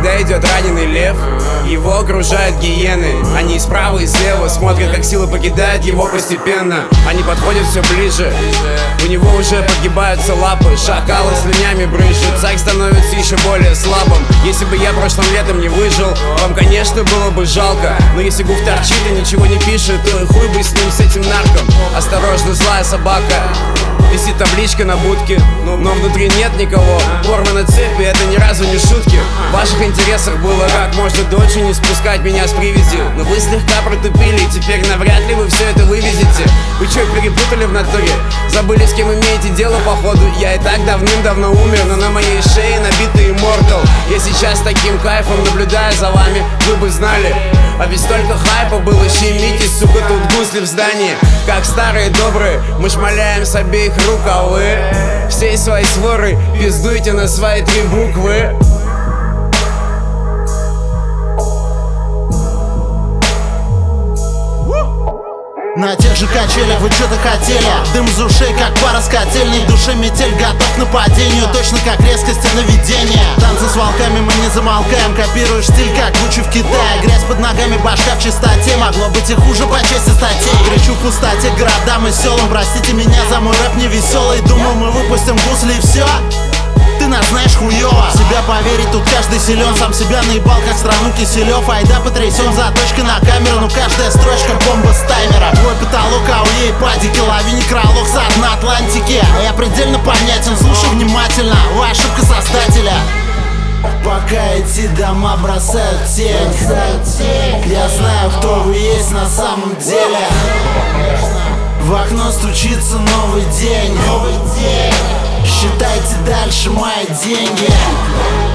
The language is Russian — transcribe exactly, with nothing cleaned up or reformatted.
когда идет раненый лев, его окружают гиены. Они справа и слева смотрят, как сила покидает его постепенно. Они подходят все ближе, у него уже подгибаются лапы. Шакалы слюнями брызжут, царь становится еще более слабым. Если бы я прошлым летом не выжил, вам, конечно, было бы жалко. Но если гуф торчит и ничего не пишет, то и хуй бы с ним, с этим нарком. Осторожно, злая собака. Висит табличка на будке, но внутри нет никого. Порваны цепи, это ни разу не шутки. В ваших интересах было как можно дольше не спускать меня с привязи. Но вы слегка протупили, теперь навряд ли вы все это вывезете. Вы что, перепутали в натуре? Забыли, с кем имеете дело, походу. Я и так давным-давно умер, но на моей шее набитый иммортал. Я сейчас таким кайфом наблюдаю за вами, вы бы знали. А ведь столько хайпа было, щемитесь, сука, тут гусли в здании. Как старые добрые, мы шмаляем с обеих рук, а вы всей своей сворой пиздуйте на свои три буквы. На тех же качелях вы что-то хотели. Дым из ушей, как пара с котельной. В душе метель, готов к нападению. Точно как резкость и наведение. Танцы с волками мы не замолкаем. Копируешь стиль, как Гуччи в Китае. Грязь под ногами, башка в чистоте. Могло быть и хуже по части статей. Кричу в пустоте городам и селам. Простите меня за мой рэп невеселый. Думал, мы выпустим гусли и все. Ты нас знаешь хуёво. В себя поверить тут каждый силен. Сам себя наебал, как страну Киселёв. Айда потрясём заточкой на камеру. Ну каждая строчка бомба с таймера. Твой потолок, а у ей падики. Лови некролог со дна Атлантики. Я предельно понятен, слушай внимательно. Вы ошибка создателя. Пока эти дома бросают тень, я знаю, кто вы есть на самом деле. В окно стучится новый день. Считайте дальше мои деньги.